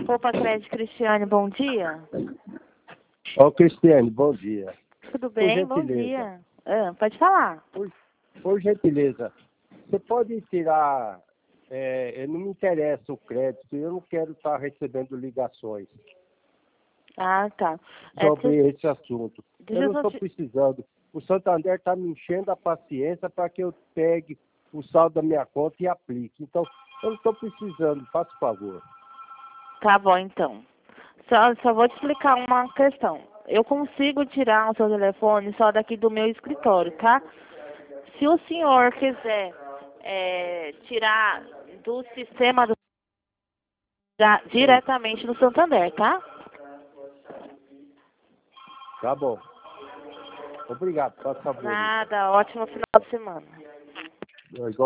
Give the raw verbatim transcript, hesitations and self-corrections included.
Opa, Crédito Cristiane, bom dia. Ô, Cristiane, bom dia. Tudo bem? Bom dia. Ah, pode falar. Por, por gentileza, você pode tirar... É, não me interessa o crédito, eu não quero estar recebendo ligações Ah, tá. sobre é, esse assunto. deixa Eu eu não só estou te... precisando. O Santander está me enchendo a paciência para que eu pegue o saldo da minha conta e aplique. Então, eu não estou precisando, faça favor. Tá bom, então. Só, só vou te explicar uma questão. Eu consigo tirar o seu telefone só daqui do meu escritório, tá? Se o senhor quiser é, tirar do sistema do... da- diretamente no Santander, tá? Tá bom. Obrigado, faça favor. Nada, ótimo final de semana. Igual